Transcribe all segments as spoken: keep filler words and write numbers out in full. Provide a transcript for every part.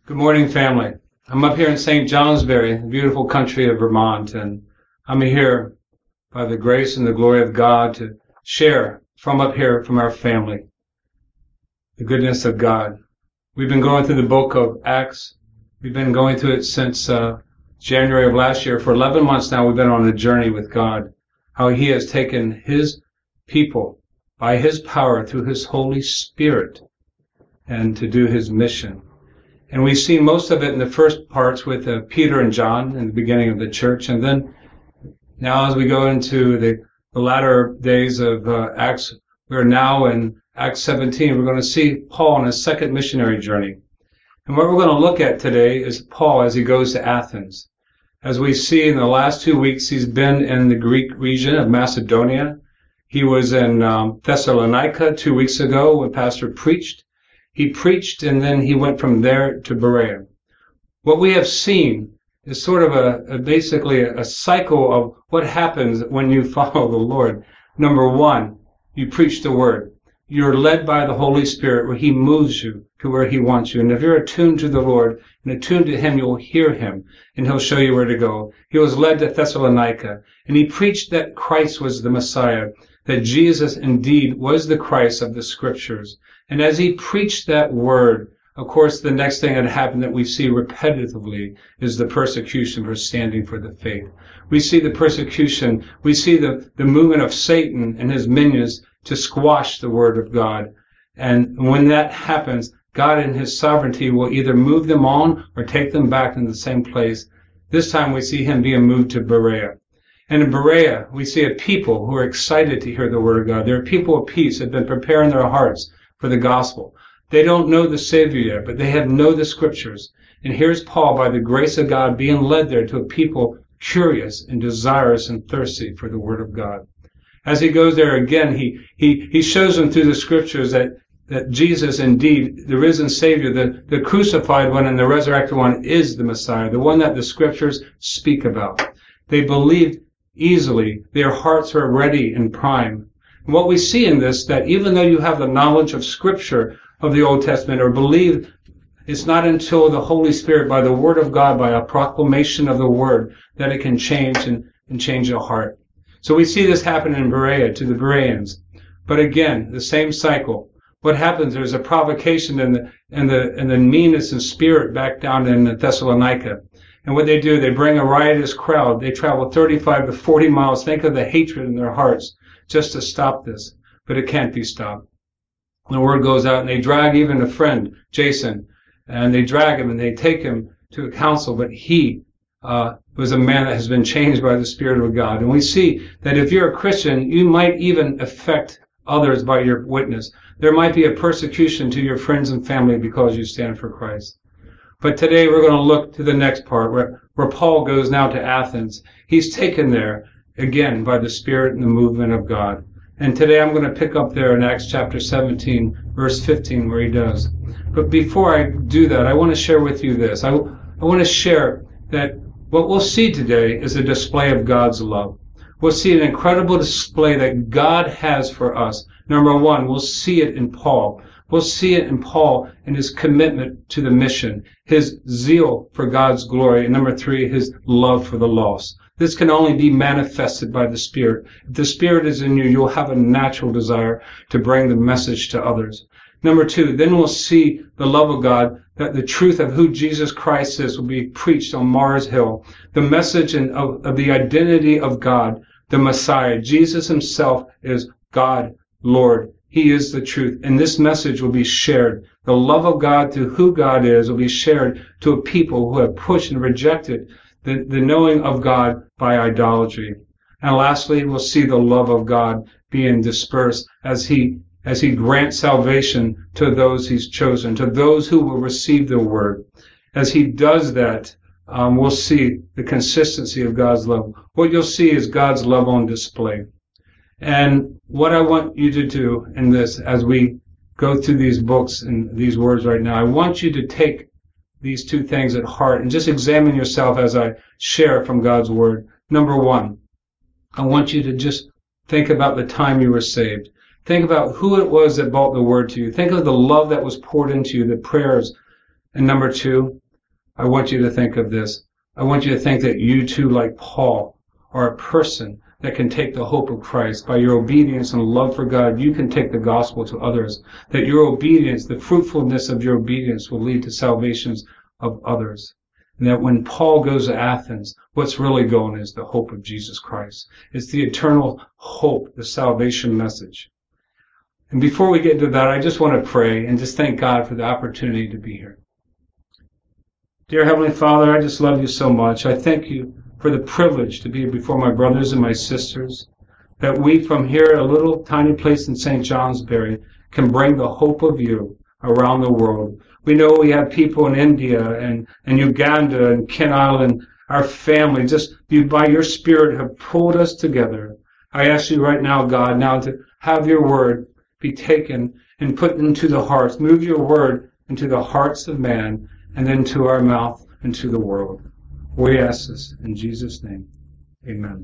Good morning, family. I'm up here in Saint Johnsbury, the beautiful country of Vermont, and I'm here by the grace and the glory of God to share from up here from our family the goodness of God. We've been going through the book of Acts. We've been going through it since uh, January of last year. For eleven months now, we've been on a journey with God, how He has taken His people by His power through His Holy Spirit and to do His mission. And we've seen most of it in the first parts with uh, Peter and John in the beginning of the church. And then now as we go into the, the latter days of uh, Acts, we're now in Acts seventeen. We're going to see Paul on his second missionary journey. And what we're going to look at today is Paul as he goes to Athens. As we see in the last two weeks, he's been in the Greek region of Macedonia. He was in um, Thessalonica two weeks ago when Pastor preached. He preached, and then he went from there to Berea. What we have seen is sort of a, a basically a, a cycle of what happens when you follow the Lord. Number one, you preach the word. You're led by the Holy Spirit where He moves you to where He wants you. And if you're attuned to the Lord and attuned to Him, you'll hear Him, and He'll show you where to go. He was led to Thessalonica, and he preached that Christ was the Messiah, that Jesus indeed was the Christ of the Scriptures. And as he preached that word, of course, the next thing that happened that we see repetitively is the persecution for standing for the faith. We see the persecution, we see the, the movement of Satan and his minions to squash the word of God. And when that happens, God in His sovereignty will either move them on or take them back in the same place. This time we see Him being moved to Berea. And in Berea, we see a people who are excited to hear the word of God. They're a people of peace that have been preparing their hearts for the gospel. They don't know the Savior yet, but they have know the Scriptures. And here's Paul, by the grace of God, being led there to a people curious and desirous and thirsty for the word of God. As he goes there again, he he he shows them through the Scriptures that that Jesus, indeed, the risen Savior, the, the crucified one and the resurrected one, is the Messiah, the one that the Scriptures speak about. They believed easily. Their hearts were ready and prime. And what we see in this, that even though you have the knowledge of Scripture of the Old Testament, or believe, it's not until the Holy Spirit, by the Word of God, by a proclamation of the Word, that it can change and, and change a heart. So we see this happen in Berea to the Bereans. But again, the same cycle. What happens, there's a provocation in the, in the, in the meanness and spirit back down in Thessalonica. And what they do, they bring a riotous crowd. They travel thirty-five to forty miles. Think of the hatred in their hearts just to stop this. But it can't be stopped. The word goes out, and they drag even a friend, Jason, and they drag him and they take him to a council. But he uh, was a man that has been changed by the Spirit of God. And we see that if you're a Christian, you might even affect others by your witness. There might be a persecution to your friends and family because you stand for Christ. But today we're going to look to the next part where, where Paul goes now to Athens. He's taken there, again, by the Spirit and the movement of God. And today I'm going to pick up there in Acts chapter seventeen, verse fifteen, where he does. But before I do that, I want to share with you this. I, I want to share that what we'll see today is a display of God's love. We'll see an incredible display that God has for us. Number one, we'll see it in Paul. We'll see it in Paul and his commitment to the mission, his zeal for God's glory, and number three, his love for the lost. This can only be manifested by the Spirit. If the Spirit is in you, you'll have a natural desire to bring the message to others. Number two, then we'll see the love of God, that the truth of who Jesus Christ is will be preached on Mars Hill. The message in, of, of the identity of God, the Messiah. Jesus himself is God, Lord. He is the truth. And this message will be shared. The love of God through who God is will be shared to a people who have pushed and rejected the, the knowing of God by idolatry. And lastly, we'll see the love of God being dispersed as he as he grants salvation to those he's chosen, to those who will receive the word. As he does that, um, we'll see the consistency of God's love. What you'll see is God's love on display. And what I want you to do in this, as we go through these books and these words right now, I want you to take these two things at heart and just examine yourself as I share from God's word. Number one, I want you to just think about the time you were saved. Think about who it was that brought the word to you. Think of the love that was poured into you, the prayers, And number two, I want you to think of this. I want you to think that you too, like Paul, are a person that can take the hope of Christ. By your obedience and love for God, you can take the gospel to others. That your obedience, the fruitfulness of your obedience, will lead to salvations of others. And that when Paul goes to Athens, what's really going is the hope of Jesus Christ. It's the eternal hope, the salvation message. And before we get into that, I just want to pray and just thank God for the opportunity to be here. Dear Heavenly Father, I just love you so much. I thank you for the privilege to be before my brothers and my sisters, that we from here, a little tiny place in Saint Johnsbury, can bring the hope of you around the world. We know we have people in India and, and Uganda and Ken Island, our family, just you by your Spirit have pulled us together. I ask you right now, God, now to have your word be taken and put into the hearts. Move your word into the hearts of man and then to our mouth and to the world. We ask this in Jesus' name. Amen.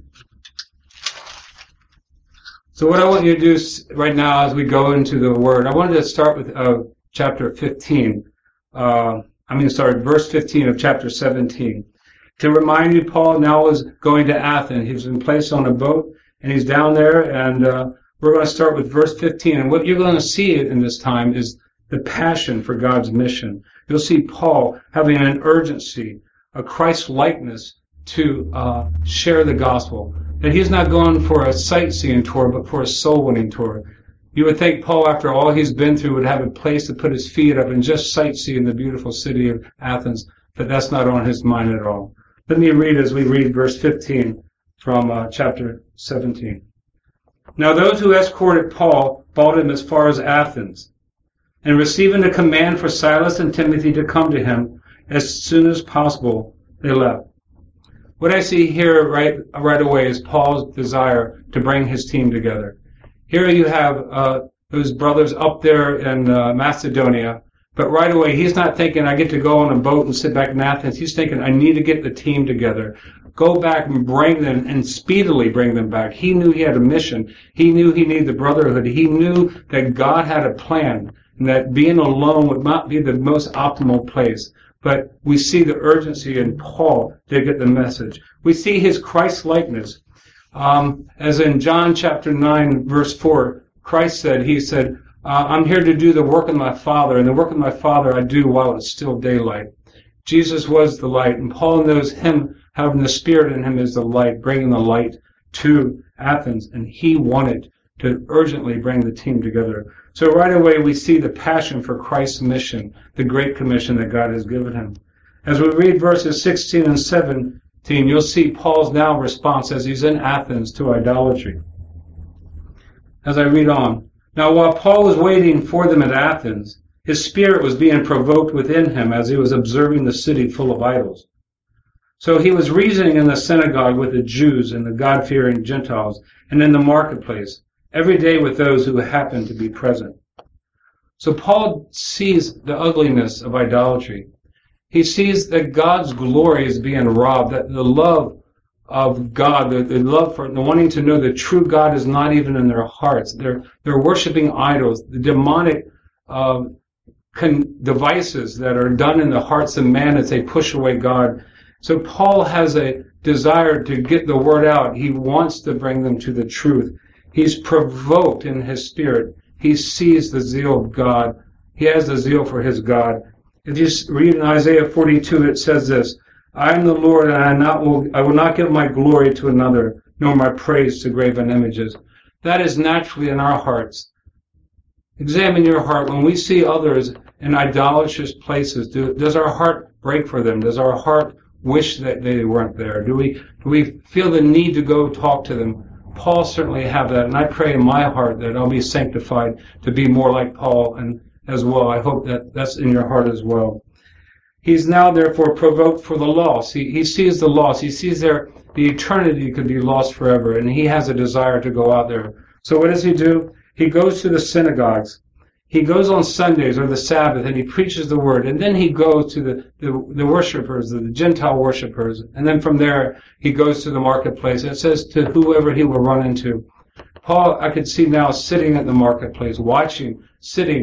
So what I want you to do right now as we go into the word, I wanted to start with uh, chapter fifteen. Uh, I mean, sorry, verse fifteen of chapter seventeen. To remind you, Paul now is going to Athens. He's been placed on a boat, and he's down there, and uh, we're going to start with verse fifteen. And what you're going to see in this time is the passion for God's mission. You'll see Paul having an urgency, a Christ-likeness to uh, share the gospel. That he's not going for a sightseeing tour, but for a soul-winning tour. You would think Paul, after all he's been through, would have a place to put his feet up and just sightsee in the beautiful city of Athens, but that's not on his mind at all. Let me read as we read verse fifteen from uh, chapter seventeen. Now those who escorted Paul brought him as far as Athens, and receiving a command for Silas and Timothy to come to him as soon as possible, they left. What I see here right right away is Paul's desire to bring his team together. Here you have uh, those brothers up there in uh, Macedonia, but right away he's not thinking, I get to go on a boat and sit back in Athens. He's thinking, I need to get the team together. Go back and bring them, and speedily bring them back. He knew he had a mission. He knew he needed the brotherhood. He knew that God had a plan, and that being alone would not be the most optimal place. But we see the urgency in Paul to get the message. We see his Christ-likeness. Um, as in John chapter nine, verse four, Christ said, he said, uh, I'm here to do the work of my Father, and the work of my Father I do while it's still daylight. Jesus was the light, and Paul knows him, having the Spirit in him is the light, bringing the light to Athens, and he wanted to urgently bring the team together. So right away we see the passion for Christ's mission, the great commission that God has given him. As we read verses sixteen and seventeen, you'll see Paul's now response as he's in Athens to idolatry. As I read on, now while Paul was waiting for them at Athens, his spirit was being provoked within him as he was observing the city full of idols. So he was reasoning in the synagogue with the Jews and the God-fearing Gentiles, and in the marketplace, every day with those who happened to be present. So Paul sees the ugliness of idolatry. He sees that God's glory is being robbed, that the love of God, the, the love for the wanting to know the true God is not even in their hearts. They're they're worshiping idols, the demonic uh, con- devices that are done in the hearts of man as they push away God. So Paul has a desire to get the word out. He wants to bring them to the truth. He's provoked in his spirit. He sees the zeal of God. He has the zeal for his God. If you read in Isaiah forty-two, it says this, I am the Lord, and I, not will, I will not give my glory to another, nor my praise to graven images. That is naturally in our hearts. Examine your heart. When we see others in idolatrous places, do, does our heart break for them? Does our heart wish that they weren't there? Do we, do we feel the need to go talk to them? Paul certainly have that, and I pray in my heart that I'll be sanctified to be more like Paul and as well. I hope that that's in your heart as well. He's now therefore provoked for the loss. He, he sees the loss. He sees there the eternity could be lost forever, and he has a desire to go out there. So what does he do? He goes to the synagogues. He goes on Sundays or the Sabbath, and he preaches the word. And then he goes to the, the, the worshipers, the Gentile worshipers. And then from there, he goes to the marketplace. It says to whoever he will run into. Paul, I could see now sitting at the marketplace, watching, sitting,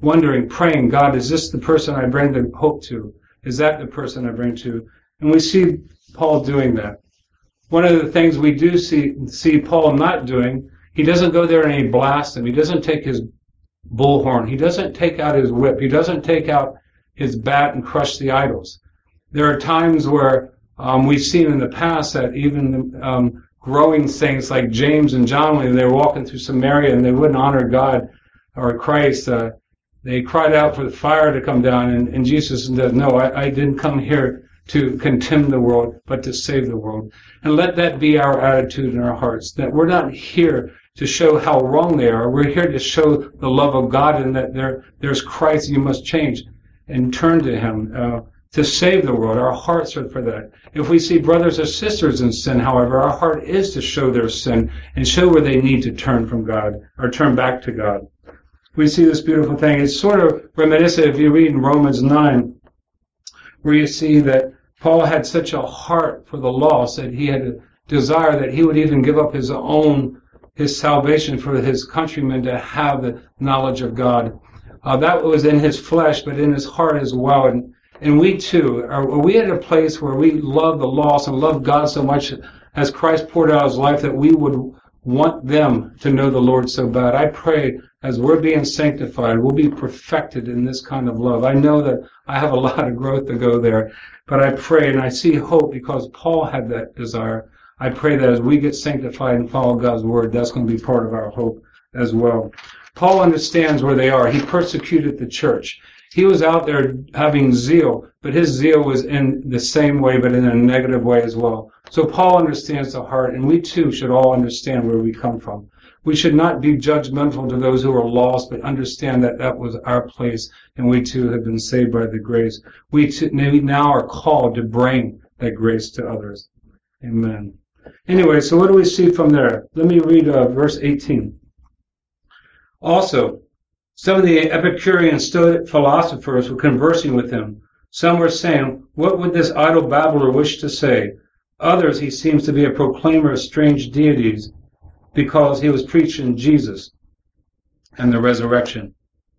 wondering, praying, God, is this the person I bring the hope to? Is that the person I bring to? And we see Paul doing that. One of the things we do see, see Paul not doing, he doesn't go there and he blasts them. He doesn't take his bullhorn. He doesn't take out his whip. He doesn't take out his bat and crush the idols. There are times where um, we've seen in the past that even um, growing saints like James and John, when they were walking through Samaria and they wouldn't honor God or Christ, uh, they cried out for the fire to come down, and, and Jesus said, no, I, I didn't come here to condemn the world, but to save the world. And let that be our attitude in our hearts, that we're not here to show how wrong they are. We're here to show the love of God, and that there, there's Christ, and you must change and turn to Him uh, to save the world. Our hearts are for that. If we see brothers or sisters in sin, however, our heart is to show their sin and show where they need to turn from God or turn back to God. We see this beautiful thing. It's sort of reminiscent if you read in Romans nine, where you see that Paul had such a heart for the lost that he had a desire that he would even give up his own, his salvation for his countrymen to have the knowledge of God. Uh, that was in his flesh, but in his heart as well. And, and we too, are, are we at a place where we love the lost and love God so much as Christ poured out his life that we would want them to know the Lord so bad? I pray as we're being sanctified, we'll be perfected in this kind of love. I know that I have a lot of growth to go there, but I pray and I see hope because Paul had that desire. I pray that as we get sanctified and follow God's word, that's going to be part of our hope as well. Paul understands where they are. He persecuted the church. He was out there having zeal, but his zeal was in the same way, but in a negative way as well. So Paul understands the heart, and we too should all understand where we come from. We should not be judgmental to those who are lost, but understand that that was our place, and we too have been saved by the grace. We too now are called to bring that grace to others. Amen. Anyway, so what do we see from there? Let me read uh, verse eighteen. Also, some of the Epicurean Stoic philosophers were conversing with him. Some were saying, what would this idle babbler wish to say? Others, he seems to be a proclaimer of strange deities, because he was preaching Jesus and the resurrection.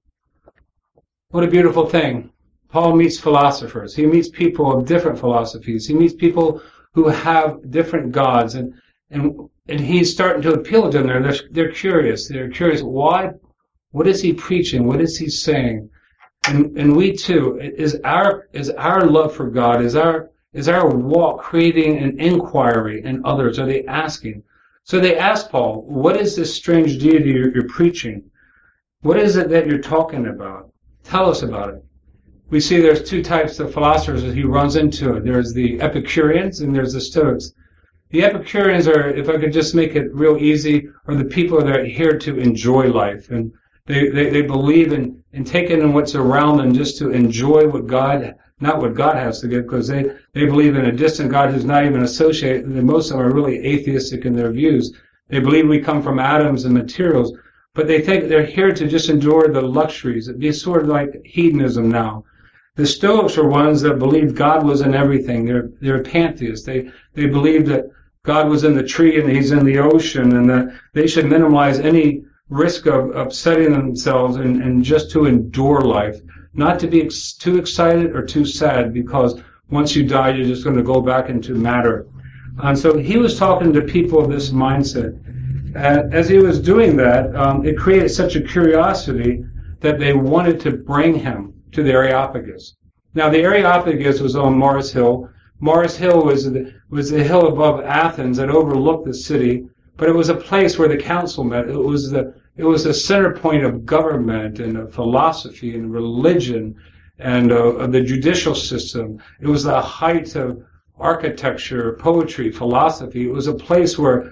What a beautiful thing. Paul meets philosophers. He meets people of different philosophies. He meets people who have different gods, and and and he's starting to appeal to them. They're, they're curious. They're curious. Why? What is he preaching? What is he saying? And and we too, is our is our love for God, is our is our walk creating an inquiry in others? Are they asking? So they asked Paul, what is this strange deity you're, you're preaching? What is it that you're talking about? Tell us about it. We see there's two types of philosophers that he runs into. There's the Epicureans and there's the Stoics. The Epicureans are, if I could just make it real easy, are the people that are here to enjoy life. And they, they, they believe in, in taking in what's around them just to enjoy what God, not what God has to give, because they, they believe in a distant God who's not even associated. And most of them are really atheistic in their views. They believe we come from atoms and materials, but they think they're here to just enjoy the luxuries. It'd be sort of like hedonism now. The Stoics are ones that believed God was in everything. They're, they're pantheists. They, they believe that God was in the tree and he's in the ocean, and that they should minimize any risk of upsetting themselves and, and just to endure life. Not to be ex- too excited or too sad, because once you die, you're just going to go back into matter. And so he was talking to people of this mindset. Uh, as he was doing that, um, it created such a curiosity that they wanted to bring him to the Areopagus. Now, the Areopagus was on Mars Hill. Mars Hill was the, was the hill above Athens that overlooked the city, but it was a place where the council met. It was the it was the center point of government and of philosophy and religion and uh, of the judicial system. It was the height of architecture, poetry, philosophy. It was a place where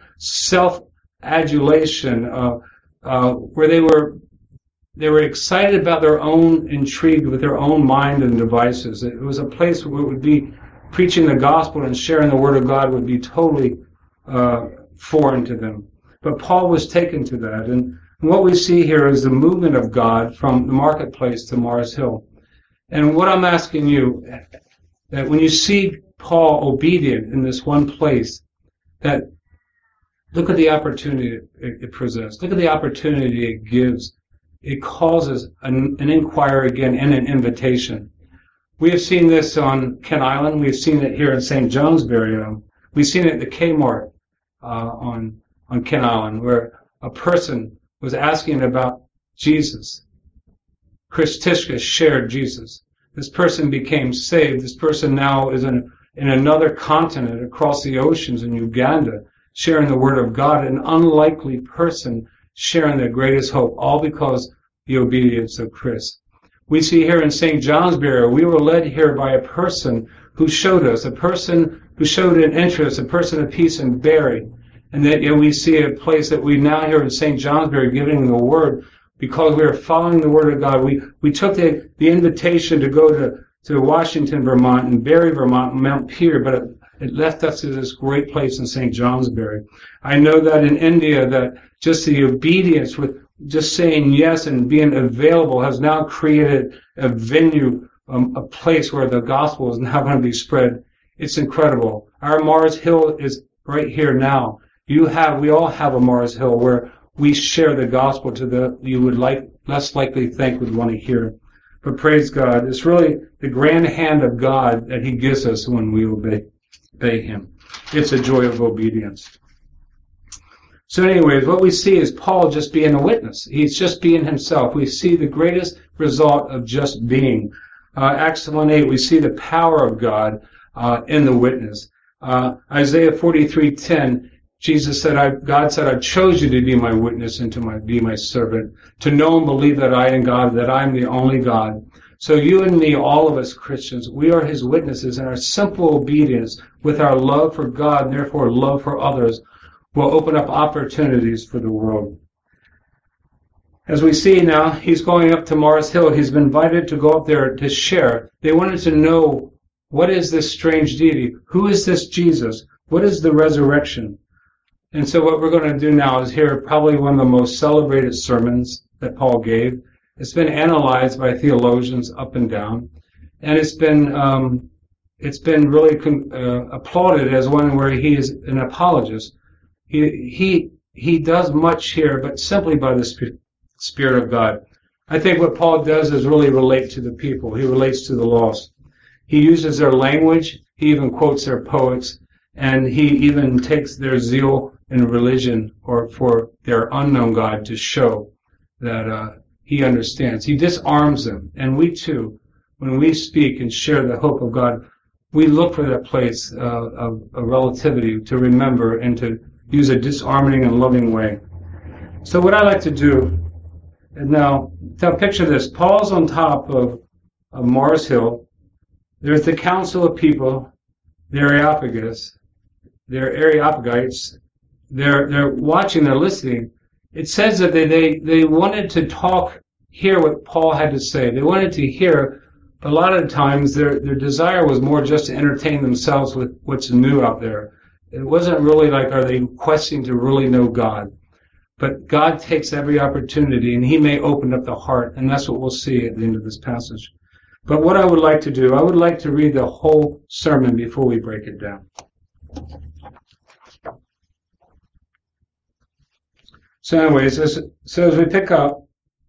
self-adulation, uh, uh, where they were They were excited about their own, intrigued with their own mind and devices. It was a place where it would be preaching the gospel and sharing the word of God would be totally uh, foreign to them. But Paul was taken to that. And what we see here is the movement of God from the marketplace to Mars Hill. And what I'm asking you, that when you see Paul obedient in this one place, that look at the opportunity it, it presents. Look at the opportunity it gives it causes an, an inquiry again and an invitation. We have seen this on Kent Island. We've seen it here in Saint Johnsbury. Um, we've seen it at the Kmart uh, on on Kent Island, where a person was asking about Jesus. Chris Tishka shared Jesus. This person became saved. This person now is in, in another continent across the oceans in Uganda, sharing the Word of God, an unlikely person sharing their greatest hope, all because the obedience of Chris. We see here in Saint Johnsbury, we were led here by a person who showed us, a person who showed an interest, a person of peace in Barry. And that, you know, we see a place that we now here in Saint Johnsbury giving the Word, because we are following the Word of God. We we took the, the invitation to go to, to Washington, Vermont, and Barry, Vermont, and Mount Peter, but it, it left us to this great place in Saint Johnsbury. I know that in India, that just the obedience with just saying yes and being available has now created a venue, um, a place where the gospel is now going to be spread. It's incredible. Our Mars Hill is right here now. You have, we all have a Mars Hill where we share the gospel to the you would like less likely think would want to hear. But praise God, it's really the grand hand of God that He gives us when we obey, obey Him. It's a joy of obedience. So anyways, what we see is Paul just being a witness. He's just being himself. We see the greatest result of just being. Uh, Acts one eight, we see the power of God uh, in the witness. Uh, Isaiah forty-three ten, Jesus said, I, God said, I chose you to be my witness and to my, be my servant, to know and believe that I am God, that I am the only God. So you and me, all of us Christians, we are His witnesses, and our simple obedience with our love for God and therefore love for others will open up opportunities for the world. As we see now, he's going up to Mars Hill. He's been invited to go up there to share. They wanted to know, what is this strange deity? Who is this Jesus? What is the resurrection? And so what we're going to do now is hear probably one of the most celebrated sermons that Paul gave. It's been analyzed by theologians up and down, and it's been um, it's been really uh, applauded as one where he is an apologist. He he he does much here, but simply by the Sp- Spirit of God. I think what Paul does is really relate to the people. He relates to the lost. He uses their language. He even quotes their poets, and he even takes their zeal in religion or for their unknown God to show that uh, he understands. He disarms them, and we too, when we speak and share the hope of God, we look for that place uh, of, of relativity to remember and to use a disarming and loving way. So what I like to do, and now, now picture this. Paul's on top of, of Mars Hill. There's the council of people, the Areopagus, they're Areopagites. They're they're watching, they're listening. It says that they, they, they wanted to talk, hear what Paul had to say. They wanted to hear. A lot of times their their desire was more just to entertain themselves with what's new out there. It wasn't really like, are they questing to really know God? But God takes every opportunity, and He may open up the heart, and that's what we'll see at the end of this passage. But what I would like to do, I would like to read the whole sermon before we break it down. So anyways, as, so as we pick up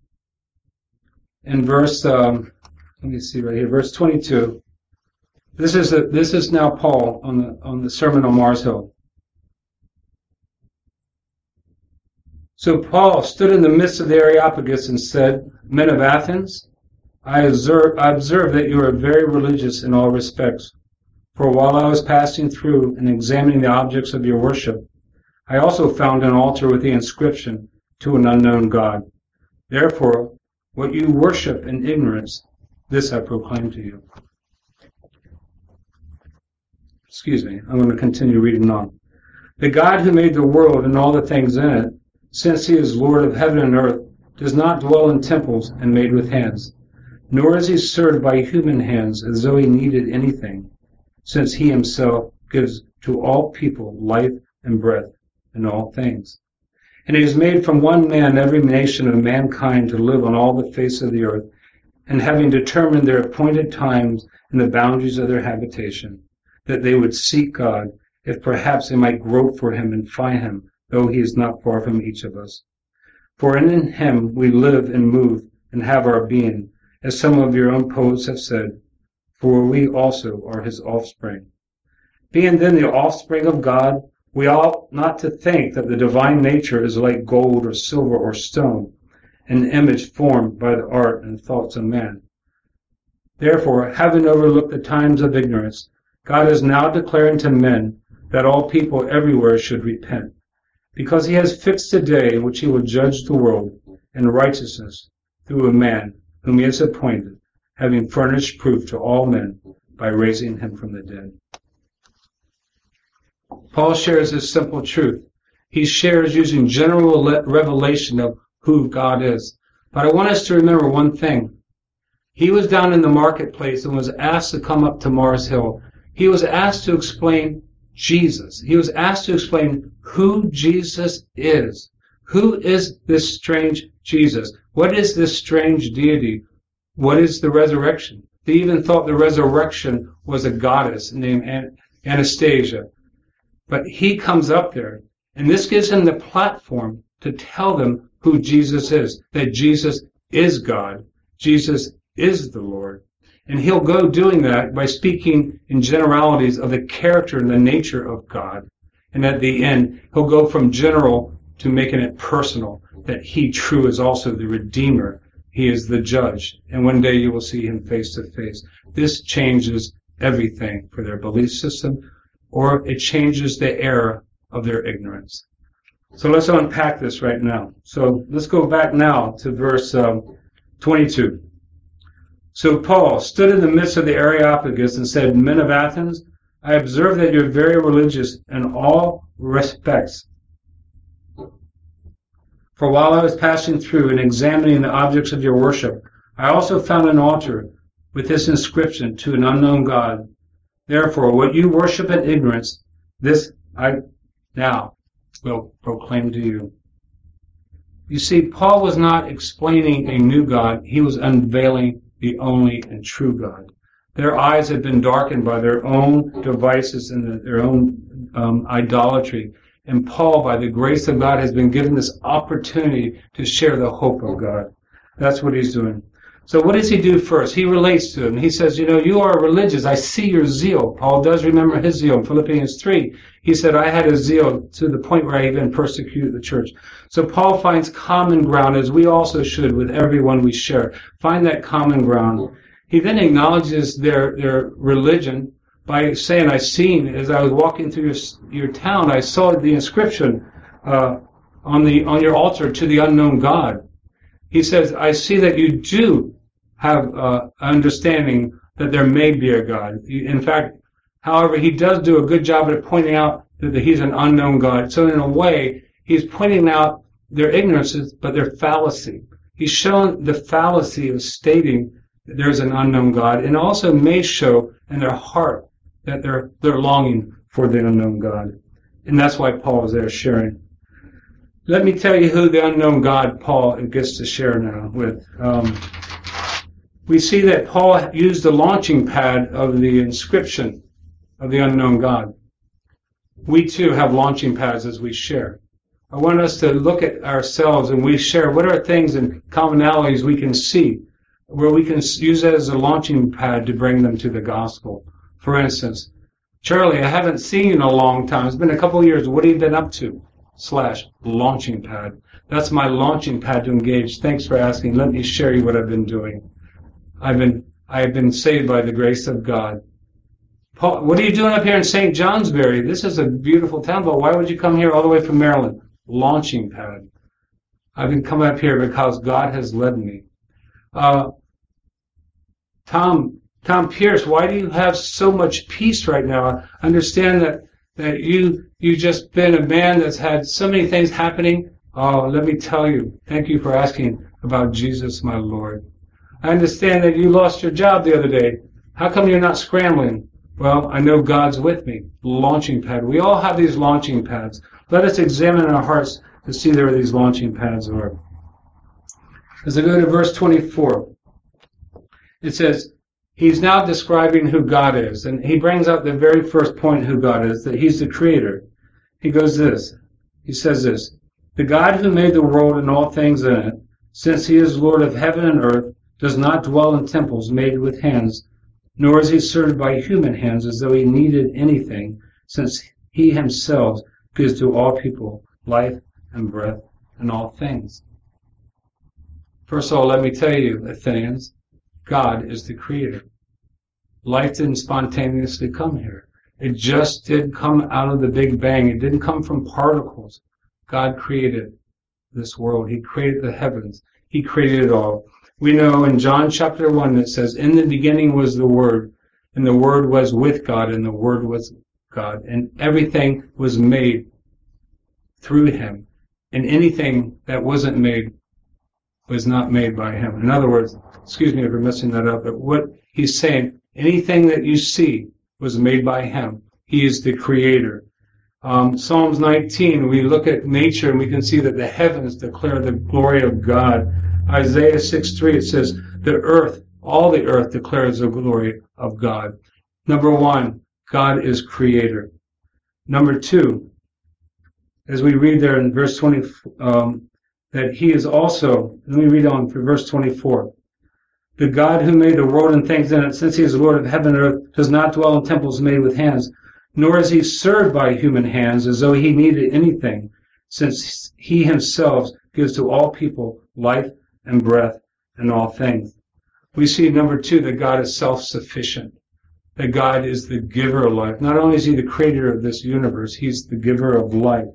in verse, um, let me see right here, verse twenty-two. This is a, this is now Paul on the on the Sermon on Mars Hill. So Paul stood in the midst of the Areopagus and said, Men of Athens, I observe, I observe that you are very religious in all respects. For while I was passing through and examining the objects of your worship, I also found an altar with the inscription, To an unknown God. Therefore, what you worship in ignorance, this I proclaim to you. Excuse me, I'm going to continue reading on. The God who made the world and all the things in it, since He is Lord of heaven and earth, does not dwell in temples and made with hands, nor is He served by human hands as though He needed anything, since He Himself gives to all people life and breath and all things. And He has made from one man every nation of mankind to live on all the face of the earth, and having determined their appointed times and the boundaries of their habitation, that they would seek God, if perhaps they might grope for Him and find Him, though He is not far from each of us. For in him we live and move and have our being, as some of your own poets have said, for we also are his offspring. Being then the offspring of God, we ought not to think that the divine nature is like gold or silver or stone, an image formed by the art and thoughts of man. Therefore, having overlooked the times of ignorance, God is now declaring to men that all people everywhere should repent, because he has fixed a day in which he will judge the world in righteousness through a man whom he has appointed, having furnished proof to all men by raising him from the dead. Paul shares this simple truth. He shares using general revelation of who God is. But I want us to remember one thing. He was down in the marketplace and was asked to come up to Mars Hill. He was asked to explain Jesus. He was asked to explain who Jesus is. Who is this strange Jesus? What is this strange deity? What is the resurrection? They even thought the resurrection was a goddess named Anastasia. But he comes up there, and this gives him the platform to tell them who Jesus is, that Jesus is God. Jesus is the Lord. And he'll go doing that by speaking in generalities of the character and the nature of God. And at the end, he'll go from general to making it personal, that he true is also the Redeemer. He is the judge. And one day you will see him face to face. This changes everything for their belief system, or it changes the era of their ignorance. So let's unpack this right now. So let's go back now to verse um, twenty-two. So Paul stood in the midst of the Areopagus and said, Men of Athens, I observe that you're very religious in all respects. For while I was passing through and examining the objects of your worship, I also found an altar with this inscription, to an unknown God. Therefore, what you worship in ignorance, this I now will proclaim to you. You see, Paul was not explaining a new God. He was unveiling the only and true God. Their eyes had been darkened by their own devices and their own um, idolatry. And Paul, by the grace of God, has been given this opportunity to share the hope of God. That's what he's doing. So what does he do first? He relates to them. He says, you know, you are religious. I see your zeal. Paul does remember his zeal. In Philippians three, he said, I had a zeal to the point where I even persecuted the church. So Paul finds common ground, as we also should with everyone we share. Find that common ground. He then acknowledges their, their religion by saying, I seen, as I was walking through your, your town, I saw the inscription uh, on the on your altar, to the unknown God. He says, I see that you do have uh, understanding that there may be a God. In fact, however, he does do a good job at pointing out that he's an unknown God. So in a way, he's pointing out their ignorances, but their fallacy. He's shown the fallacy of stating that there's an unknown God, and also may show in their heart that they're they're longing for the unknown God. And that's why Paul is there sharing. Let me tell you who the unknown God Paul gets to share now with. Um, we see that Paul used the launching pad of the inscription of the unknown God. We too have launching pads as we share. I want us to look at ourselves and we share what are things and commonalities we can see where we can use it as a launching pad to bring them to the gospel. For instance, Charlie, I haven't seen you in a long time. It's been a couple of years. What have you been up to? Slash launching pad. That's my launching pad to engage. Thanks for asking. Let me share you what I've been doing. I've been I've been saved by the grace of God. Paul, what are you doing up here in Saint Johnsbury? This is a beautiful town, but why would you come here all the way from Maryland? Launching pad. I've been coming up here because God has led me. Uh, Tom Tom Pierce, why do you have so much peace right now? I understand that that you you just been a man that's had so many things happening. Oh, let me tell you. Thank you for asking about Jesus, my Lord. I understand that you lost your job the other day. How come you're not scrambling? Well, I know God's with me. Launching pad. We all have these launching pads. Let us examine our hearts to see where these launching pads are. As I go to verse twenty-four, it says, he's now describing who God is, and he brings up the very first point who God is, that he's the creator. He goes this, he says this, The God who made the world and all things in it, since he is Lord of heaven and earth, does not dwell in temples made with hands, nor is he served by human hands as though he needed anything, since he himself gives to all people life and breath and all things. First of all, let me tell you, Athenians, God is the creator. Life didn't spontaneously come here. It just did come out of the Big Bang. It didn't come from particles. God created this world. He created the heavens. He created it all. We know in John chapter one it says, in the beginning was the Word, and the Word was with God, and the Word was God. And everything was made through him. And anything that wasn't made was not made by him. In other words, excuse me for messing that up, but what he's saying, anything that you see was made by him. He is the creator. Um, Psalms nineteen, we look at nature and we can see that the heavens declare the glory of God. Isaiah six three, it says, the earth, all the earth declares the glory of God. Number one, God is creator. Number two, as we read there in verse twenty, um, that he is also, let me read on for verse twenty-four. The God who made the world and things in it, since he is Lord of heaven and earth, does not dwell in temples made with hands, nor is he served by human hands as though he needed anything, since he himself gives to all people life and breath and all things. We see, number two, that God is self-sufficient, that God is the giver of life. Not only is he the creator of this universe, he's the giver of life.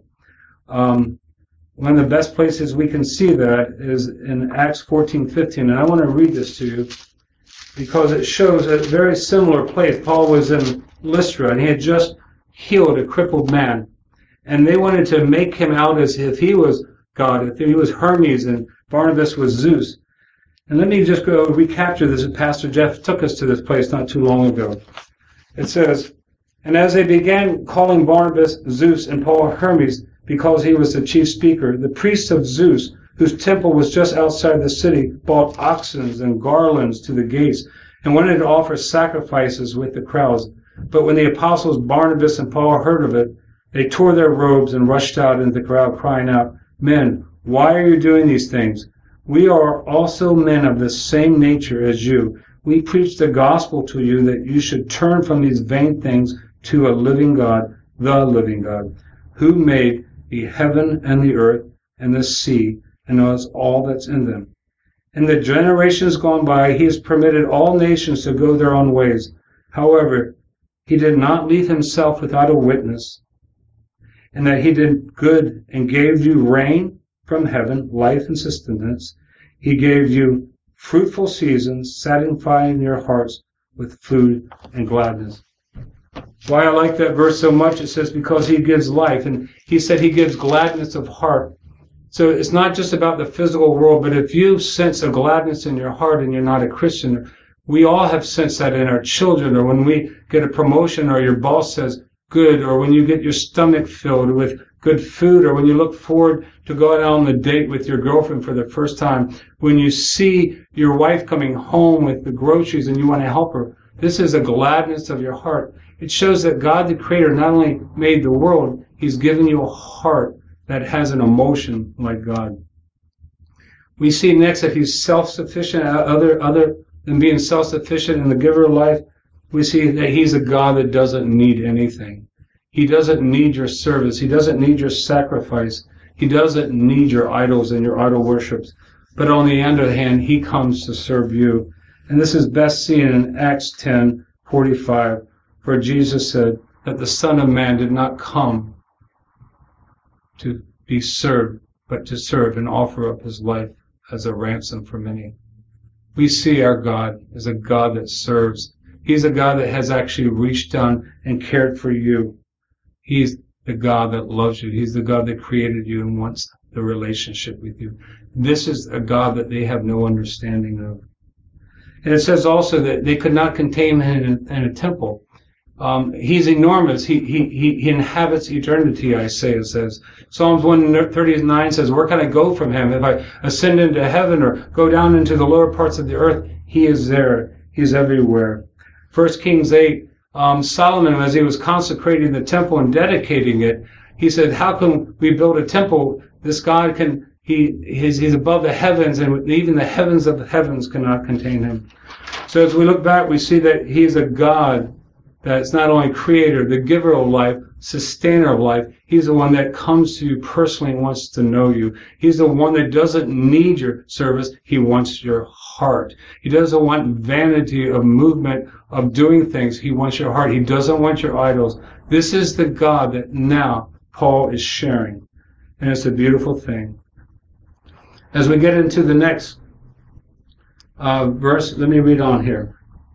Um, one of the best places we can see that is in Acts fourteen fifteen, and I want to read this to you because it shows a very similar place. Paul was in Lystra, and he had just healed a crippled man, and they wanted to make him out as if he was God, if he was Hermes and Barnabas was Zeus. And let me just go recapture this. Pastor Jeff took us to this place not too long ago. It says, and as they began calling Barnabas Zeus and Paul Hermes, because he was the chief speaker, the priests of Zeus, whose temple was just outside the city, brought oxen and garlands to the gates and wanted to offer sacrifices with the crowds. But when the apostles Barnabas and Paul heard of it, they tore their robes and rushed out into the crowd, crying out, men, why are you doing these things? We are also men of the same nature as you. We preach the gospel to you that you should turn from these vain things to a living God, the living God, who made the heaven and the earth and the sea and knows all that's in them. In the generations gone by, he has permitted all nations to go their own ways. However, he did not leave himself without a witness, and that he did good and gave you rain from heaven, life and sustenance. He gave you fruitful seasons, satisfying your hearts with food and gladness. Why I like that verse so much, it says, because he gives life, and he said he gives gladness of heart. So it's not just about the physical world, but if you sense a gladness in your heart and you're not a Christian, we all have sensed that in our children, or when we get a promotion, or your boss says good, or when you get your stomach filled with good food, or when you look forward to going out on the date with your girlfriend for the first time, when you see your wife coming home with the groceries and you want to help her. This is a gladness of your heart. It shows that God the Creator not only made the world, he's given you a heart that has an emotion like God. We see next that he's self-sufficient, other, other than being self-sufficient in the giver of life, we see that he's a God that doesn't need anything. He doesn't need your service. He doesn't need your sacrifice. He doesn't need your idols and your idol worships. But on the other hand, he comes to serve you. And this is best seen in Acts ten forty-five, where Jesus said that the Son of Man did not come to be served, but to serve and offer up his life as a ransom for many. We see our God as a God that serves. He's a God that has actually reached down and cared for you. He's the God that loves you. He's the God that created you and wants the relationship with you. This is a God that they have no understanding of. And it says also that they could not contain him in, in a temple. Um, he's enormous. He, he, he inhabits eternity, I say, it says. Psalms one thirty-nine says, where can I go from him? If I ascend into heaven or go down into the lower parts of the earth, he is there. He's everywhere. First Kings eight, um, Solomon, as he was consecrating the temple and dedicating it, he said, how can we build a temple This God can, he, he's, he's above the heavens, and even the heavens of the heavens cannot contain him. So as we look back, we see that he is a God that's not only creator, the giver of life, sustainer of life. He's the one that comes to you personally and wants to know you. He's the one that doesn't need your service. He wants your heart. He doesn't want vanity of movement, of doing things. He wants your heart. He doesn't want your idols. This is the God that now Paul is sharing. And it's a beautiful thing. As we get into the next uh, verse, let me read on here.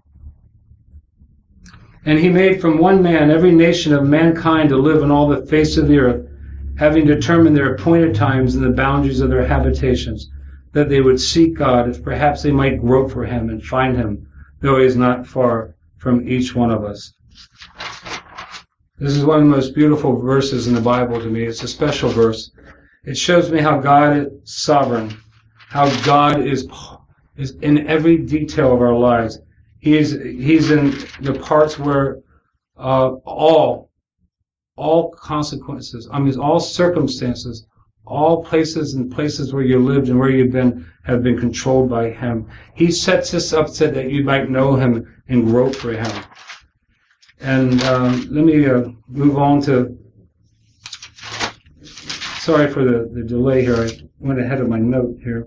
And he made from one man every nation of mankind to live on all the face of the earth, having determined their appointed times and the boundaries of their habitations, that they would seek God, if perhaps they might grope for him and find him, though he is not far from each one of us. This is one of the most beautiful verses in the Bible to me. It's a special verse. It shows me how God is sovereign, how God is, is in every detail of our lives. He is, he's in the parts where uh, all, all consequences, I mean, all circumstances, all places and places where you lived and where you've been have been controlled by him. He sets this up so that you might know him and grope for him. And um, let me uh, move on to, sorry for the, the delay here. I went ahead of my note here.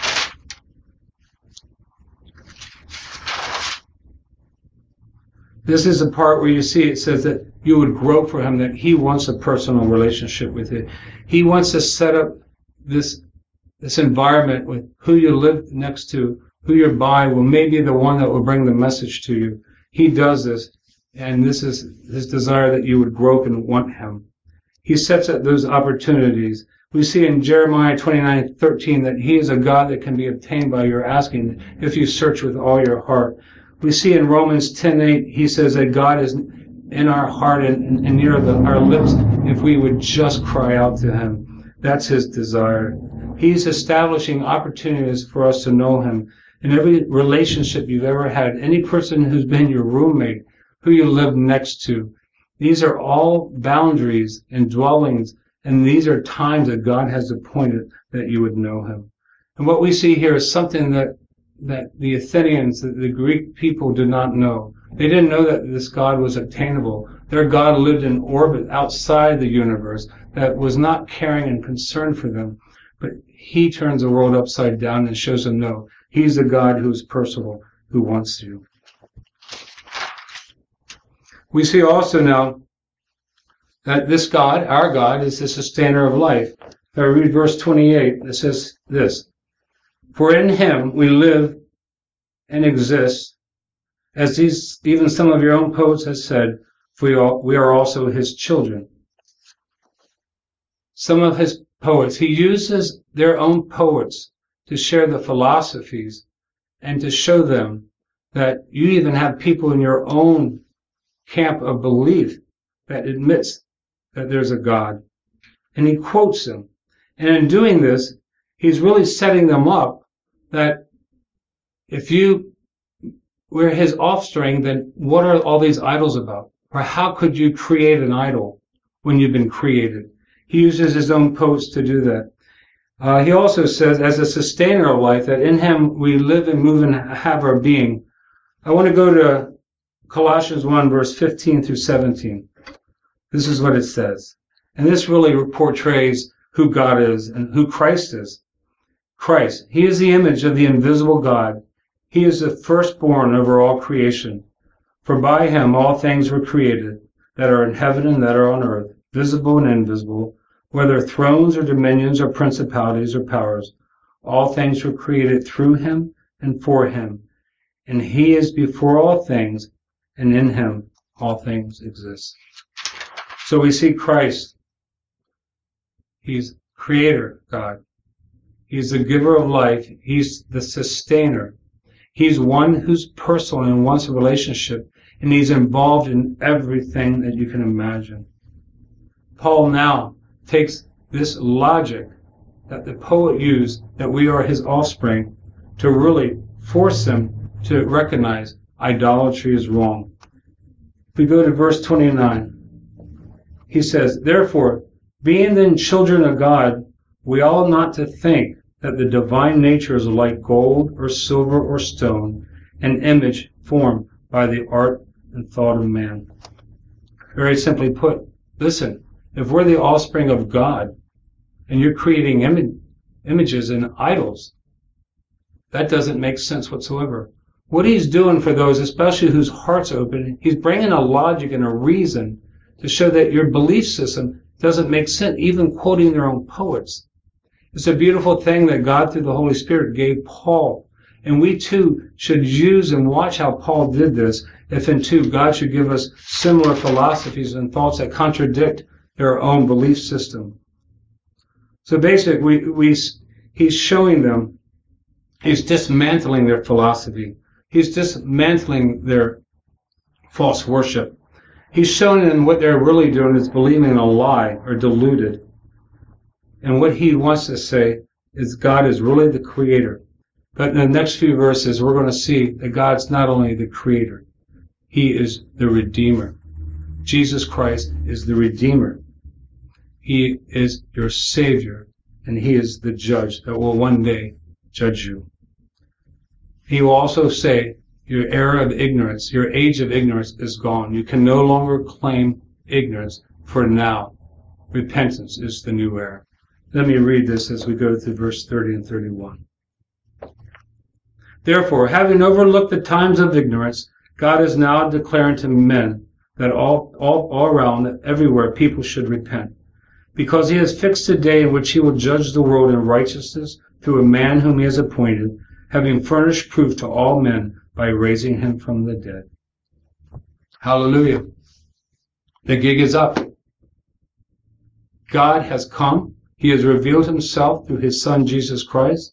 This is the part where you see it says that you would grope for him, that he wants a personal relationship with you. He wants to set up this this environment with who you live next to, who you're by, will maybe the one that will bring the message to you. He does this, and this is his desire that you would grope and want him. He sets up those opportunities. We see in Jeremiah twenty-nine thirteen that he is a God that can be obtained by your asking if you search with all your heart. We see in Romans ten eight, he says that God is in our heart and, and near the, our lips if we would just cry out to him. That's his desire. He's establishing opportunities for us to know him. In every relationship you've ever had, any person who's been your roommate, who you live next to, these are all boundaries and dwellings, and these are times that God has appointed that you would know him. And what we see here is something that that the Athenians, the, the Greek people, did not know. They didn't know that this God was attainable. Their God lived in orbit outside the universe that was not caring and concerned for them. But he turns the world upside down and shows them no. He's a God who is personal, who wants you. We see also now that this God, our God, is the sustainer of life. If I read verse twenty-eight, it says this: for in him we live and exist, as these, even some of your own poets have said, for we, all, we are also his children. Some of his poets, he uses their own poets to share the philosophies and to show them that you even have people in your own camp of belief that admits that there's a God. And he quotes them. And in doing this, he's really setting them up that if you were his offspring, then what are all these idols about? Or how could you create an idol when you've been created? He uses his own poets to do that. Uh, he also says, as a sustainer of life, that in him we live and move and have our being. I want to go to Colossians one, verse fifteen through seventeen. This is what it says. And this really portrays who God is and who Christ is. Christ, he is the image of the invisible God. He is the firstborn over all creation. For by him all things were created, that are in heaven and that are on earth, visible and invisible, whether thrones or dominions or principalities or powers. All things were created through him and for him. And he is before all things, and in him all things exist. So we see Christ. He's creator God. He's the giver of life. He's the sustainer. He's one who's personal and wants a relationship, and he's involved in everything that you can imagine. Paul now takes this logic that the poet used, that we are his offspring, to really force them to recognize idolatry is wrong. If we go to verse twenty-nine, he says, therefore, being then children of God, we ought not to think that the divine nature is like gold or silver or stone, an image formed by the art and thought of man. Very simply put, listen, if we're the offspring of God and you're creating Im- images and idols, that doesn't make sense whatsoever. What he's doing for those, especially whose heart's open, he's bringing a logic and a reason to show that your belief system doesn't make sense, even quoting their own poets. It's a beautiful thing that God, through the Holy Spirit, gave Paul. And we, too, should use and watch how Paul did this, if, in two, God should give us similar philosophies and thoughts that contradict their own belief system. So basically, we, we, he's showing them, he's dismantling their philosophy. He's dismantling their false worship. He's showing them what they're really doing is believing in a lie or deluded. And what he wants to say is God is really the creator. But in the next few verses, we're going to see that God's not only the creator, he is the redeemer. Jesus Christ is the redeemer. He is your savior, and he is the judge that will one day judge you. He will also say, your era of ignorance, your age of ignorance is gone. You can no longer claim ignorance, for now repentance is the new era. Let me read this as we go through verse thirty and thirty-one. Therefore, having overlooked the times of ignorance, God is now declaring to men that all, all, all around, that everywhere, people should repent, because he has fixed a day in which he will judge the world in righteousness through a man whom he has appointed, having furnished proof to all men by raising him from the dead. Hallelujah. The gig is up. God has come. He has revealed himself through his Son, Jesus Christ.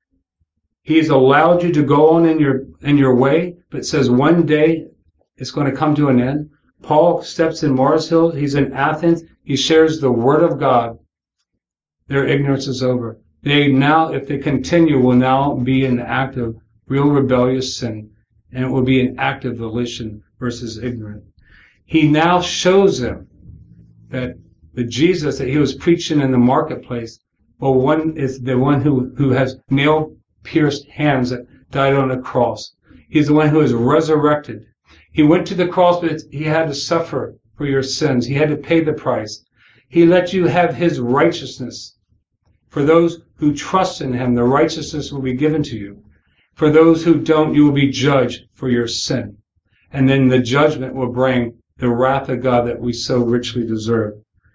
He's allowed you to go on in your in your way, but says one day it's going to come to an end. Paul steps in Mars Hill. He's in Athens. He shares the word of God. Their ignorance is over. They now, if they continue, will now be in the act of real rebellious sin, and it will be an act of volition versus ignorant. He now shows them that the Jesus that he was preaching in the marketplace, well, one is the one who, who has nail-pierced hands that died on a cross. He's the one who is resurrected. He went to the cross, but he had to suffer for your sins. He had to pay the price. He let you have his righteousness. For those who trust in him, the righteousness will be given to you. For those who don't, you will be judged for your sin. And then the judgment will bring the wrath of God that we so richly deserve.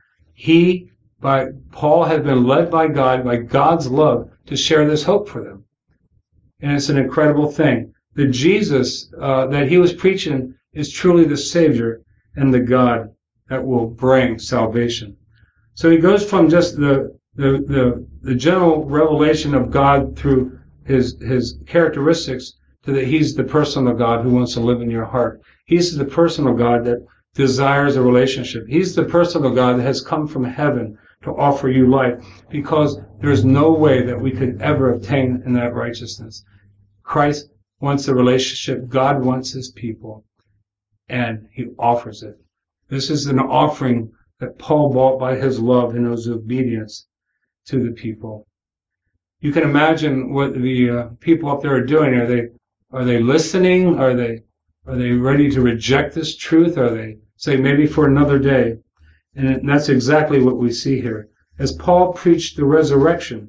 He, by Paul, has been led by God, by God's love, to share this hope for them. And it's an incredible thing. The Jesus uh, that he was preaching is truly the Savior and the God that will bring salvation. So he goes from just the the the, the general revelation of God through his his characteristics to that he's the personal God who wants to live in your heart. He's the personal God that desires a relationship. He's the personal God that has come from heaven to offer you life, because there's no way that we could ever obtain in that righteousness. Christ wants a relationship. God wants his people, and he offers it. This is an offering that Paul bought by his love and his obedience to the people. You can imagine what the uh, people up there are doing. Are they are they listening? Are they are they ready to reject this truth? Are they say maybe for another day? And that's exactly what we see here. As Paul preached the resurrection,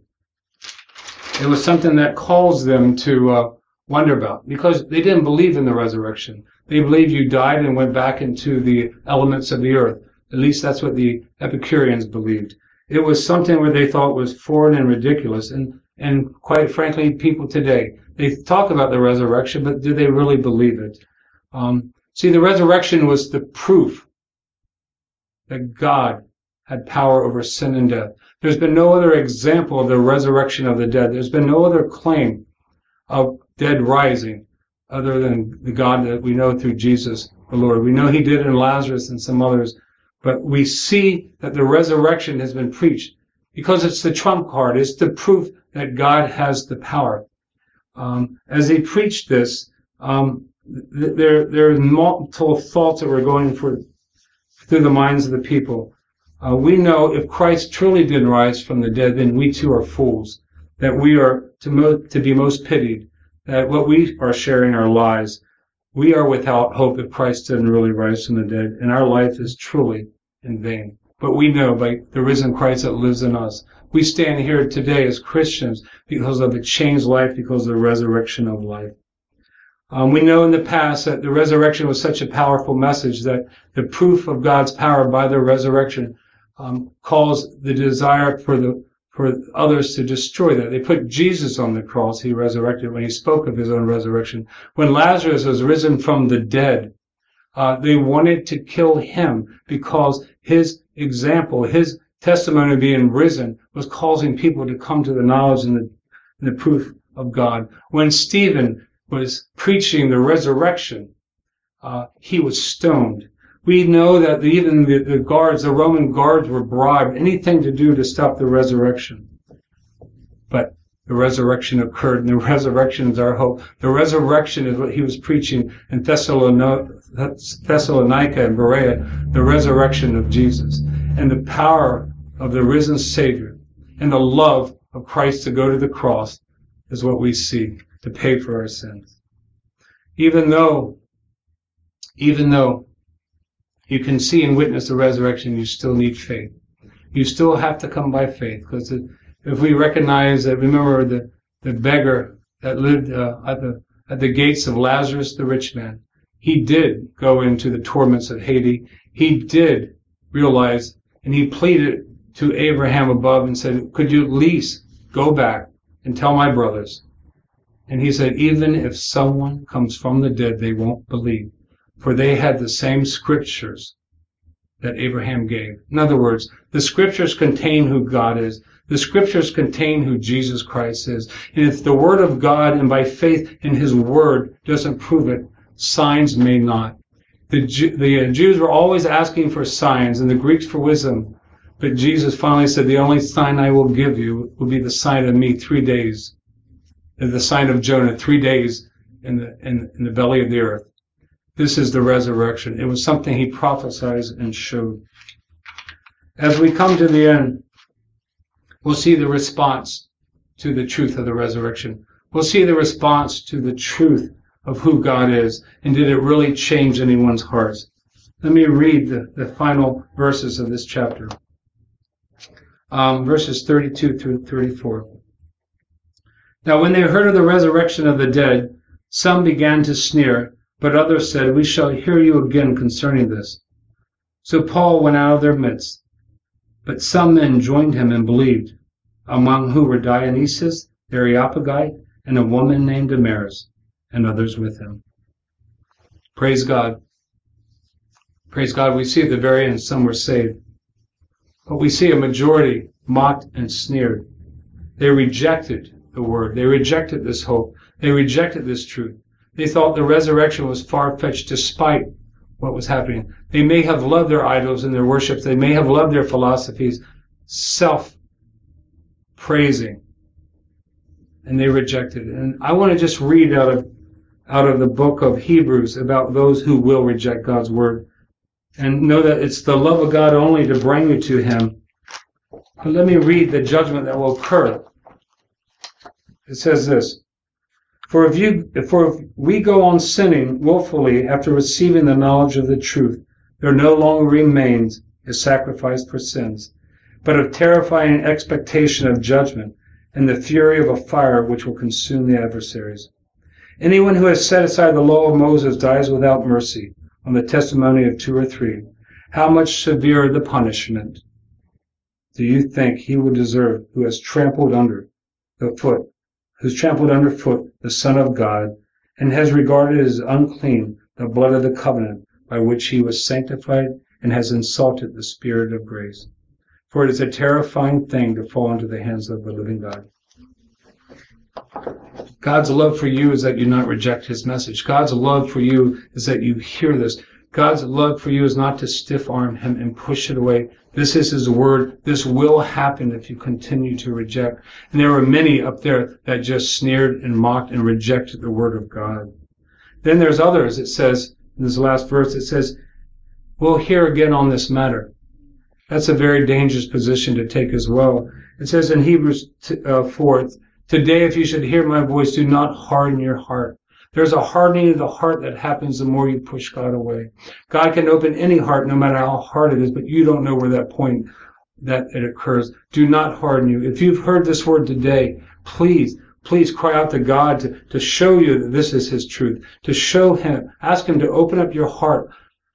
it was something that caused them to uh, wonder about, because they didn't believe in the resurrection. They believed you died and went back into the elements of the earth. At least that's what the Epicureans believed. It was something where they thought was foreign and ridiculous. And, and quite frankly, people today, they talk about the resurrection, but do they really believe it? Um, see, the resurrection was the proof that God had power over sin and death. There's been no other example of the resurrection of the dead. There's been no other claim of dead rising other than the God that we know through Jesus the Lord. We know he did in Lazarus and some others, but we see that the resurrection has been preached because it's the trump card. It's the proof that God has the power. Um, as he preached this, um, th- there there are multiple thoughts that were going for, through the minds of the people. Uh, we know if Christ truly did rise from the dead, then we too are fools, that we are to, mo- to be most pitied, that what we are sharing our lives, we are without hope if Christ didn't really rise from the dead, and our life is truly in vain. But we know by the risen Christ that lives in us. We stand here today as Christians because of the changed life, because of the resurrection of life. Um, we know in the past that the resurrection was such a powerful message that the proof of God's power by the resurrection um, caused the desire for the for others to destroy that. They put Jesus on the cross. He resurrected when he spoke of his own resurrection. When Lazarus was risen from the dead, uh, they wanted to kill him because his example, his testimony of being risen was causing people to come to the knowledge and the, and the proof of God. When Stephen was preaching the resurrection, uh, he was stoned. We know that even the, the guards, the Roman guards, were bribed, anything to do to stop the resurrection. But the resurrection occurred, and the resurrection is our hope. The resurrection is what he was preaching in Thessalonica and Berea, the resurrection of Jesus, and the power of the risen Savior, and the love of Christ to go to the cross is what we see to pay for our sins. Even though, even though you can see and witness the resurrection, you still need faith. You still have to come by faith, because if we recognize that, remember the, the beggar that lived uh, at the at the gates of Lazarus, the rich man, he did go into the torments of Hades. He did realize, and he pleaded to Abraham above and said, could you at least go back and tell my brothers? And he said, even if someone comes from the dead, they won't believe. For they had the same scriptures that Abraham gave. In other words, the scriptures contain who God is. The scriptures contain who Jesus Christ is. And if the word of God and by faith in his word doesn't prove it, signs may not. The, Jew, the Jews were always asking for signs and the Greeks for wisdom. But Jesus finally said, the only sign I will give you will be the sign of me three days. The sign of Jonah, three days in the, in, in the belly of the earth. This is the resurrection. It was something he prophesied and showed. As we come to the end, we'll see the response to the truth of the resurrection. We'll see the response to the truth of who God is, and did it really change anyone's hearts. Let me read the, the final verses of this chapter. Um, verses thirty-two through thirty-four. Now when they heard of the resurrection of the dead, some began to sneer, but others said, we shall hear you again concerning this. So Paul went out of their midst. But some men joined him and believed, among whom were Dionysius the Areopagite, and a woman named Damaris, and others with him. Praise God. Praise God. We see at the very end some were saved. But we see a majority mocked and sneered. They rejected the word. They rejected this hope. They rejected this truth. They thought the resurrection was far-fetched despite what was happening. They may have loved their idols and their worships. They may have loved their philosophies, self-praising. And they rejected it. And I want to just read out of, out of the book of Hebrews about those who will reject God's word. And know that it's the love of God only to bring you to him. But let me read the judgment that will occur. It says this. For if, you, for if we go on sinning willfully after receiving the knowledge of the truth, there no longer remains a sacrifice for sins, but a terrifying expectation of judgment and the fury of a fire which will consume the adversaries. Anyone who has set aside the law of Moses dies without mercy on the testimony of two or three. How much severer the punishment do you think he will deserve who has trampled under the foot who's trampled underfoot the Son of God, and has regarded as unclean the blood of the covenant by which he was sanctified, and has insulted the Spirit of grace? For it is a terrifying thing to fall into the hands of the living God. God's love for you is that you not reject his message. God's love for you is that you hear this. God's love for you is not to stiff-arm him and push it away. This is his word. This will happen if you continue to reject. And there were many up there that just sneered and mocked and rejected the word of God. Then there's others. It says, in this last verse, it says, we'll hear again on this matter. That's a very dangerous position to take as well. It says in Hebrews uh, four, today if you should hear my voice, do not harden your heart. There's a hardening of the heart that happens the more you push God away. God can open any heart no matter how hard it is, but you don't know where that point that it occurs. Do not harden you. If you've heard this word today, please, please cry out to God to, to show you that this is his truth, to show him, ask him to open up your heart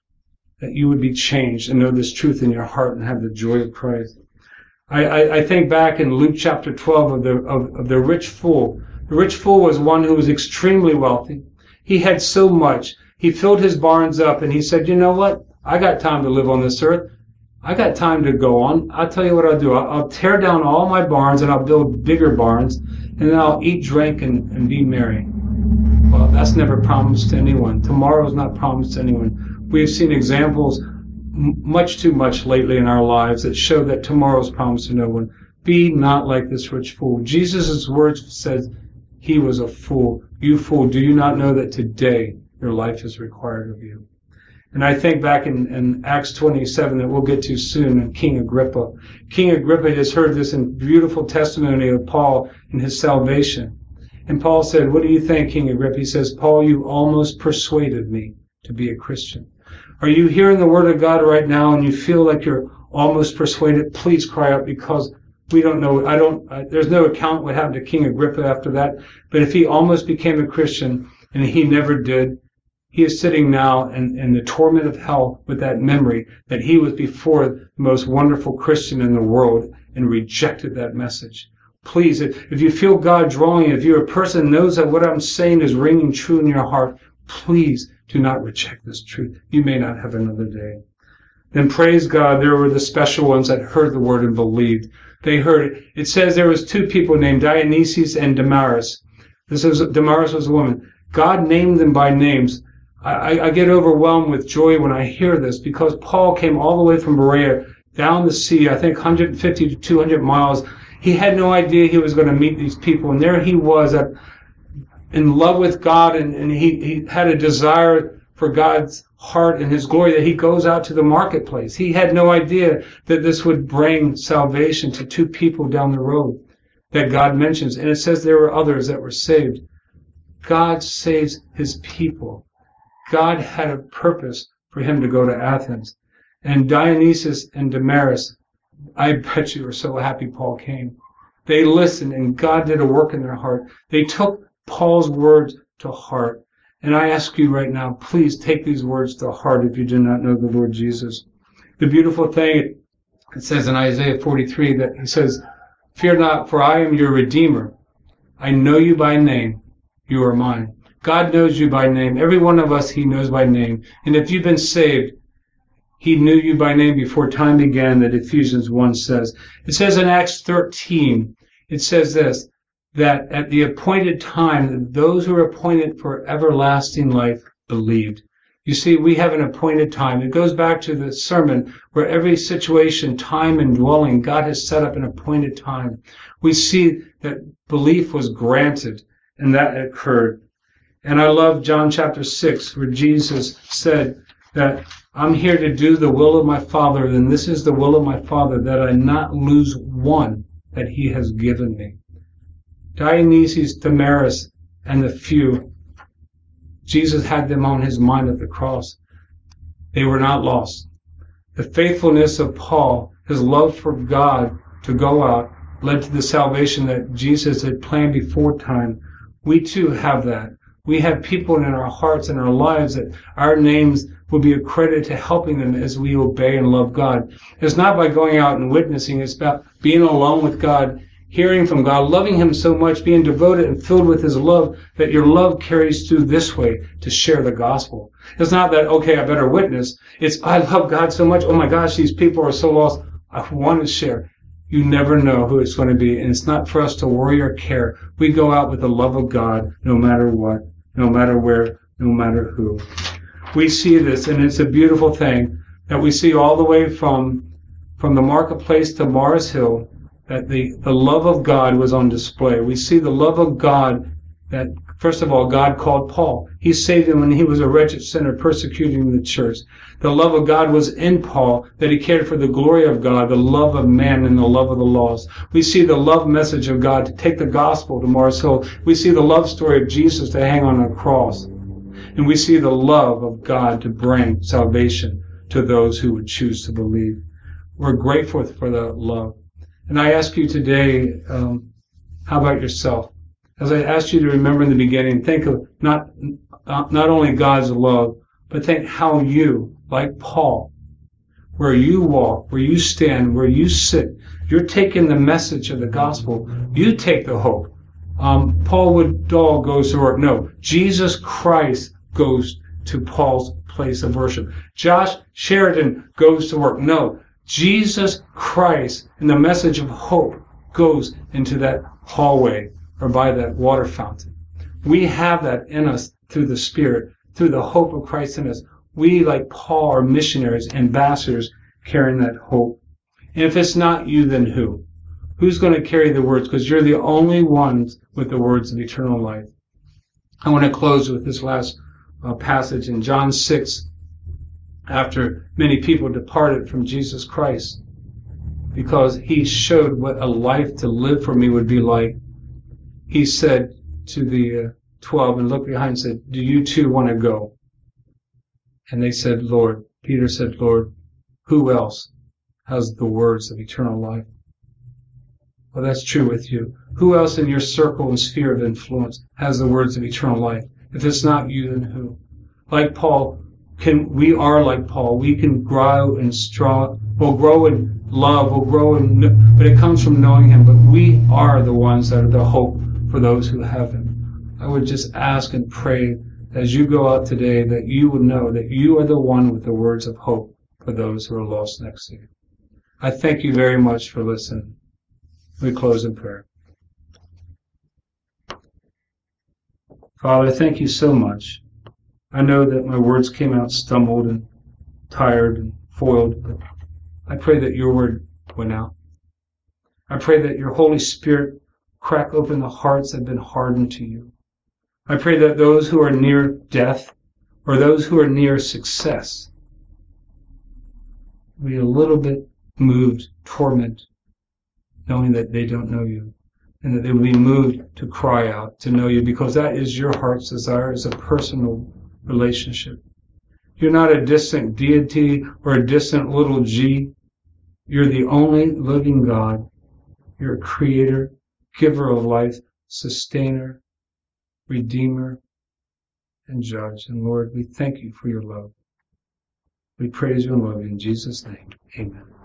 that you would be changed and know this truth in your heart and have the joy of Christ. I, I, I think back in Luke chapter twelve of the, of, of the rich fool. The rich fool was one who was extremely wealthy. He had so much. He filled his barns up and he said, you know what? I got time to live on this earth. I got time to go on. I'll tell you what I'll do. I'll, I'll tear down all my barns and I'll build bigger barns and then I'll eat, drink, and, and be merry. Well, that's never promised to anyone. Tomorrow's not promised to anyone. We've seen examples m- much too much lately in our lives that show that tomorrow's promised to no one. Be not like this rich fool. Jesus' words says, he was a fool. You fool, do you not know that today your life is required of you? And I think back in, in Acts twenty-seven that we'll get to soon, and King Agrippa. King Agrippa has heard this in beautiful testimony of Paul and his salvation. And Paul said, what do you think, King Agrippa? He says, Paul, you almost persuaded me to be a Christian. Are you hearing the word of God right now and you feel like you're almost persuaded? Please cry out, because we don't know. I don't, uh, there's no account what happened to King Agrippa after that. But if he almost became a Christian and he never did, he is sitting now in, in the torment of hell with that memory that he was before the most wonderful Christian in the world and rejected that message. Please, if, if you feel God drawing you, if you're a person who knows that what I'm saying is ringing true in your heart, please do not reject this truth. You may not have another day. Then praise God, there were the special ones that heard the word and believed. They heard it. It says there was two people named Dionysius and Damaris. This is Damaris was a woman. God named them by names. I, I get overwhelmed with joy when I hear this, because Paul came all the way from Berea down the sea, I think one hundred fifty to two hundred miles. He had no idea he was going to meet these people, and there he was at, in love with God, and, and he, he had a desire for God's heart and his glory, that he goes out to the marketplace. He had no idea that this would bring salvation to two people down the road that God mentions. And it says there were others that were saved. God saves his people. God had a purpose for him to go to Athens. And Dionysius and Damaris, I bet you were so happy Paul came. They listened and God did a work in their heart. They took Paul's words to heart. And I ask you right now, please take these words to heart if you do not know the Lord Jesus. The beautiful thing, it says in Isaiah forty-three that he says, fear not, for I am your Redeemer. I know you by name. You are mine. God knows you by name. Every one of us he knows by name. And if you've been saved, he knew you by name before time began, that Ephesians one says. It says in Acts thirteen, it says this, that at the appointed time, those who are appointed for everlasting life believed. You see, we have an appointed time. It goes back to the sermon where every situation, time, and dwelling, God has set up an appointed time. We see that belief was granted, and that occurred. And I love John chapter six, where Jesus said that I'm here to do the will of my Father, and this is the will of my Father, that I not lose one that he has given me. Dionysius, Damaris, and the few, Jesus had them on his mind at the cross. They were not lost. The faithfulness of Paul, his love for God to go out, led to the salvation that Jesus had planned before time. We too have that. We have people in our hearts and our lives that our names will be accredited to helping them as we obey and love God. It's not by going out and witnessing. It's about being alone with God, hearing from God, loving him so much, being devoted and filled with his love, that your love carries through this way to share the gospel. It's not that, okay, I better witness. It's, I love God so much. Oh my gosh, these people are so lost. I want to share. You never know who it's going to be. And it's not for us to worry or care. We go out with the love of God no matter what, no matter where, no matter who. We see this, and it's a beautiful thing that we see all the way from, from the marketplace to Mars Hill, that the, the love of God was on display. We see the love of God that First of all, God called Paul. He saved him when he was a wretched sinner persecuting the church. The love of God was in Paul, that he cared for the glory of God, the love of man, and the love of the lost. We see the love message of God to take the gospel to Mars Hill. We see the love story of Jesus to hang on a cross. And we see the love of God to bring salvation to those who would choose to believe. We're grateful for that love. And I ask you today, um, how about yourself? As I asked you to remember in the beginning, think of not, not only God's love, but think how you, like Paul, where you walk, where you stand, where you sit, you're taking the message of the gospel. You take the hope. Um, Paul Woodall goes to work. No, Jesus Christ goes to Paul's place of worship. Josh Sheridan goes to work. No, Jesus Christ and the message of hope goes into that hallway or by that water fountain. We have that in us through the Spirit, through the hope of Christ in us. We, like Paul, are missionaries, ambassadors, carrying that hope. And if it's not you, then who? Who's going to carry the words? Because you're the only ones with the words of eternal life. I want to close with this last uh, passage in John six. After many people departed from Jesus Christ, because he showed what a life to live for me would be like, he said to the uh, twelve and looked behind and said, do you too want to go? And they said, Lord. Peter said, Lord, who else has the words of eternal life? Well, that's true with you. Who else in your circle and sphere of influence has the words of eternal life? If it's not you, then who? Like Paul, can we are like Paul. We can grow in strong, we'll grow in love, we'll grow in, but it comes from knowing him. But we are the ones that are the hope for those who have him. I would just ask and pray as you go out today that you would know that you are the one with the words of hope for those who are lost next to you. I thank you very much for listening. We close in prayer. Father, thank you so much. I know that my words came out stumbled and tired and foiled, but I pray that your word went out. I pray that your Holy Spirit crack open the hearts that have been hardened to you. I pray that those who are near death or those who are near success be a little bit moved, tormented, knowing that they don't know you, and that they will be moved to cry out to know you, because that is your heart's desire, is a personal relationship. You're not a distant deity or a distant little g. You're the only living God. You're a creator, giver of life, sustainer, redeemer, and judge. And Lord, we thank you for your love. We praise you and love you in Jesus' name. Amen.